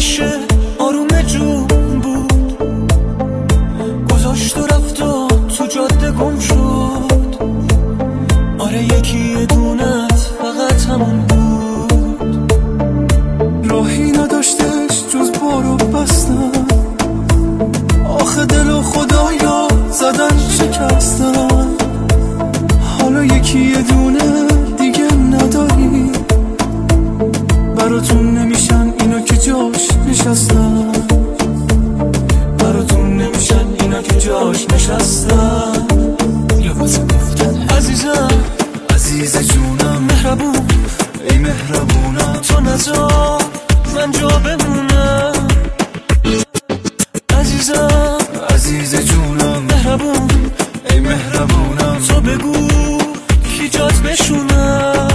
همیشه آروم جون بود، گذاشت و رفت و تو جاده گم شد. آره یکی یه دونت فقط همون بود. راهی نداشتش جز بارو بستن، آخه دل و خدایا زدن شکستن. حالا یکی یه دونه دیگه نداری، براتون نمیشن اینا که جاش نشستن، براتون نمیشن اینا که جاش نشستن. یا واسه گفتن عزیزم، عزیز جونم، مهربون، ای مهربونم، تو نذار من جا بمونم. عزیزم، عزیز جونم، مهربون، ای مهربونم، تو بگو کی جات بشونم.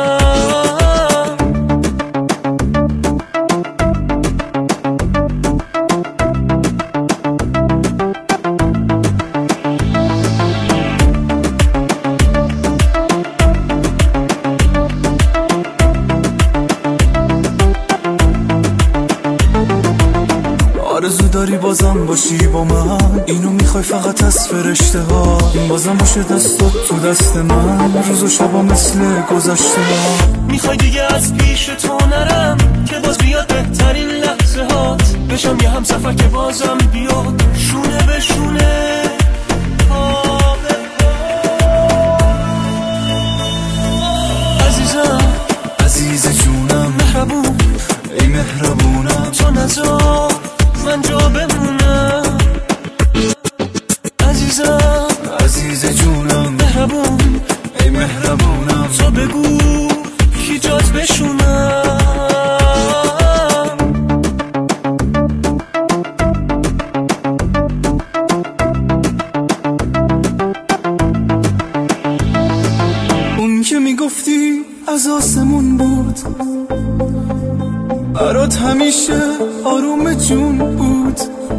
آرزو داری بازم باشی با من، اینو میخوای فقط از فرشته ها، بازم باشه دستات تو دست من، روز و شبا مثل گذشته ها. میخوای دیگه از پیش تو نرم که باز بیاد بهترین لحظه هات، بشم یه هم سفر که بازم بیاد شونه به شونه. عزیزم، عزیز جونم، مهربون، ای مهربونم، تو نذار من جا بمونم. عزیزم، عزیز جونم، مهربون، ای مهربونم، تو بگو کی جات بشونم. اون که میگفتی از آسمون بود، برات همیشه آروم جون بود،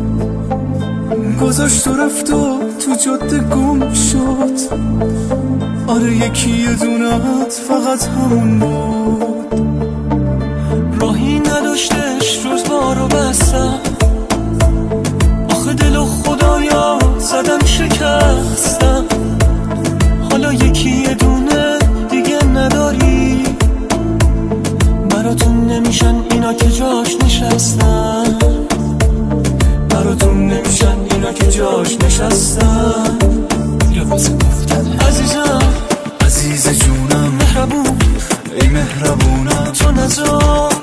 گذاشت و رفت و تو جاده گم شد. آره یکی یه دونت فقط همون بود. راهی نداشتش جز بارو بستن، آخه دل و خدایا زدن شکستن. حالا یکی یه دونه دیگه نداری، براتون نمیشن اینا که جاش نشستن، براتون نمیشن اینا که جاش نشستن. یا واسه گفتن عزیزم، عزیز جونم، مهربون، ای مهربونم، تو نذار